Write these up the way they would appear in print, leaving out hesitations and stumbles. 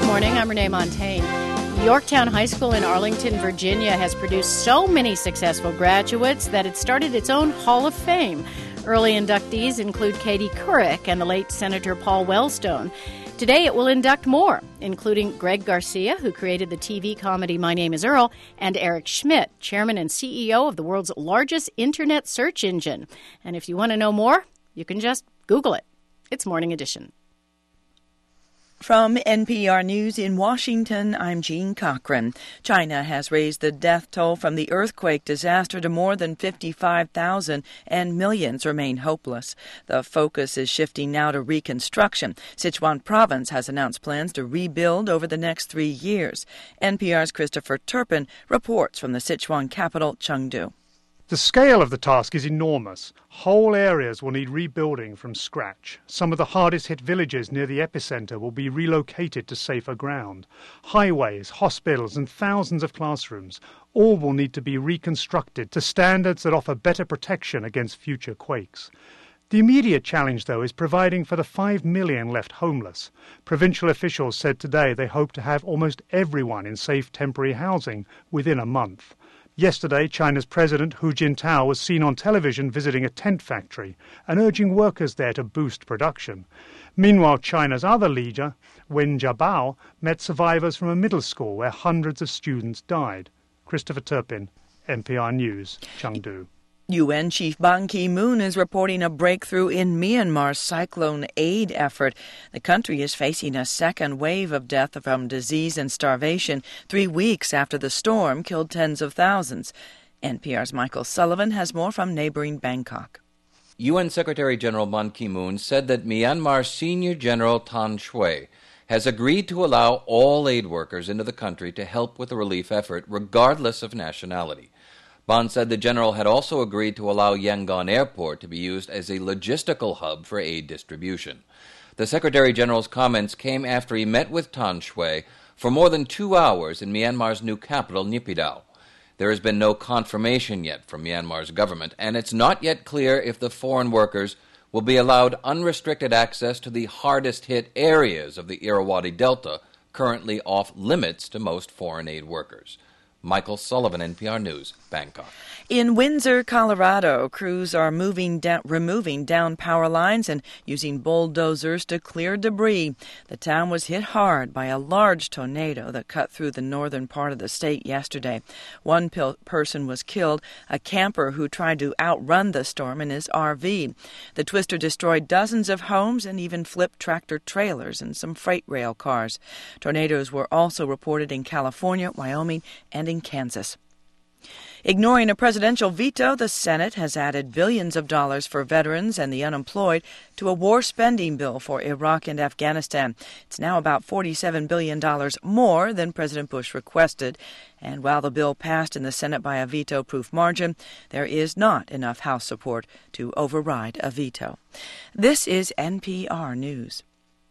morning. I'm Renee Montaigne. Yorktown High School in Arlington, Virginia has produced so many successful graduates that it started its own Hall of Fame. Early inductees include Katie Couric and the late Senator Paul Wellstone. Today it will induct more, including Greg Garcia, who created the TV comedy My Name is Earl, and Eric Schmidt, chairman and CEO of the world's largest internet search engine. And if you want to know more, you can just Google it. It's Morning Edition. From NPR News in Washington, I'm Jean Cochran. China has raised the death toll from the earthquake disaster to more than 55,000, and millions remain hopeless. The focus is shifting now to reconstruction. Sichuan province has announced plans to rebuild over the next 3 years. NPR's Christopher Turpin reports from the Sichuan capital, Chengdu. The scale of the task is enormous. Whole areas will need rebuilding from scratch. Some of the hardest-hit villages near the epicenter will be relocated to safer ground. Highways, hospitals, and thousands of classrooms all will need to be reconstructed to standards that offer better protection against future quakes. The immediate challenge, though, is providing for the 5 million left homeless. Provincial officials said today they hope to have almost everyone in safe temporary housing within a month. Yesterday, China's President Hu Jintao was seen on television visiting a tent factory and urging workers there to boost production. Meanwhile, China's other leader, Wen Jiabao, met survivors from a middle school where hundreds of students died. Christopher Turpin, NPR News, Chengdu. UN Chief Ban Ki-moon is reporting a breakthrough in Myanmar's cyclone aid effort. The country is facing a second wave of death from disease and starvation 3 weeks after the storm killed tens of thousands. NPR's Michael Sullivan has more from neighboring Bangkok. UN Secretary-General Ban Ki-moon said that Myanmar's Senior General Tan Shwe has agreed to allow all aid workers into the country to help with the relief effort, regardless of nationality. Ban said the general had also agreed to allow Yangon Airport to be used as a logistical hub for aid distribution. The Secretary-General's comments came after he met with Tan Shwe for more than 2 hours in Myanmar's new capital, Naypyidaw. There has been no confirmation yet from Myanmar's government, and it's not yet clear if the foreign workers will be allowed unrestricted access to the hardest-hit areas of the Irrawaddy Delta, currently off limits to most foreign aid workers. Michael Sullivan, NPR News, Bangkok. In Windsor, Colorado, crews are removing down power lines and using bulldozers to clear debris. The town was hit hard by a large tornado that cut through the northern part of the state yesterday. One person was killed, a camper who tried to outrun the storm in his RV. The twister destroyed dozens of homes and even flipped tractor trailers and some freight rail cars. Tornadoes were also reported in California, Wyoming, and in Kansas. Ignoring a presidential veto, the Senate has added billions of dollars for veterans and the unemployed to a war spending bill for Iraq and Afghanistan. It's now about $47 billion more than President Bush requested. And while the bill passed in the Senate by a veto-proof margin, there is not enough House support to override a veto. This is NPR News.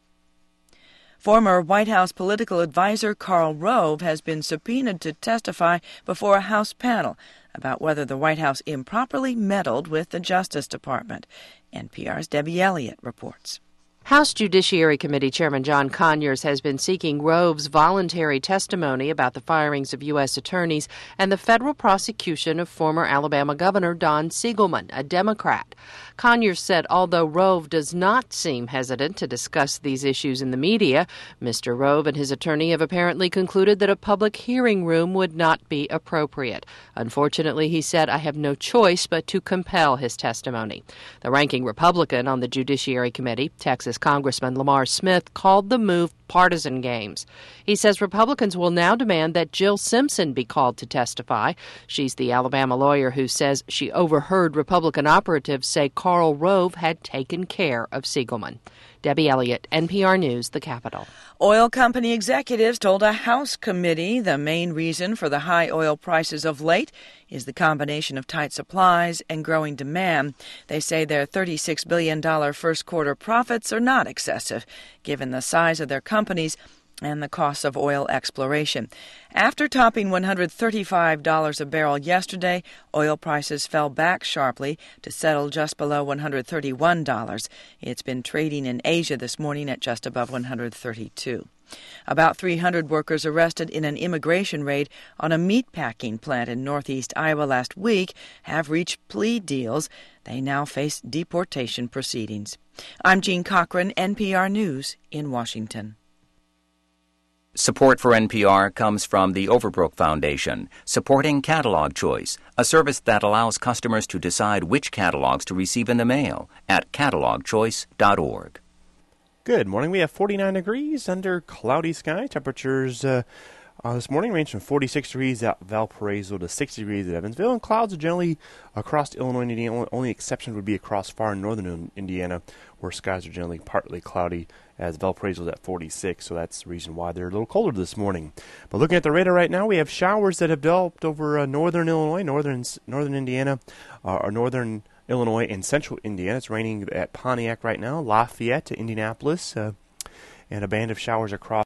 Former White House political advisor Karl Rove has been subpoenaed to testify before a House panel about whether the White House improperly meddled with the Justice Department. NPR's Debbie Elliott reports. House Judiciary Committee Chairman John Conyers has been seeking Rove's voluntary testimony about the firings of U.S. attorneys and the federal prosecution of former Alabama Governor Don Siegelman, a Democrat. Conyers said although Rove does not seem hesitant to discuss these issues in the media, Mr. Rove and his attorney have apparently concluded that a public hearing room would not be appropriate. Unfortunately, he said, I have no choice but to compel his testimony. The ranking Republican on the Judiciary Committee, Texas Congressman Lamar Smith, called the move partisan games. He says Republicans will now demand that Jill Simpson be called to testify. She's the Alabama lawyer who says she overheard Republican operatives say Karl Rove had taken care of Siegelman. Debbie Elliott, NPR News, the Capitol. Oil company executives told a House committee the main reason for the high oil prices of late is the combination of tight supplies and growing demand. They say their $36 billion first quarter profits are not excessive, given the size of their companies and the costs of oil exploration. After topping $135 a barrel yesterday, oil prices fell back sharply to settle just below $131. It's been trading in Asia this morning at just above $132. About 300 workers arrested in an immigration raid on a meatpacking plant in northeast Iowa last week have reached plea deals. They now face deportation proceedings. I'm Jean Cochran, NPR News in Washington. Support for NPR comes from the Overbrook Foundation, supporting Catalog Choice, a service that allows customers to decide which catalogs to receive in the mail at catalogchoice.org. Good morning. We have 49 degrees under cloudy sky. Temperatures this morning range from 46 degrees at Valparaiso to 60 degrees at Evansville. And clouds are generally across Illinois and Indiana. Only exception would be across far northern Indiana, where skies are generally partly cloudy, as Valparaiso is at 46. So that's the reason why they're a little colder this morning. But looking at the radar right now, we have showers that have developed over northern Illinois, northern Indiana, or northern Illinois and central Indiana. It's raining at Pontiac right now, Lafayette to Indianapolis, and a band of showers across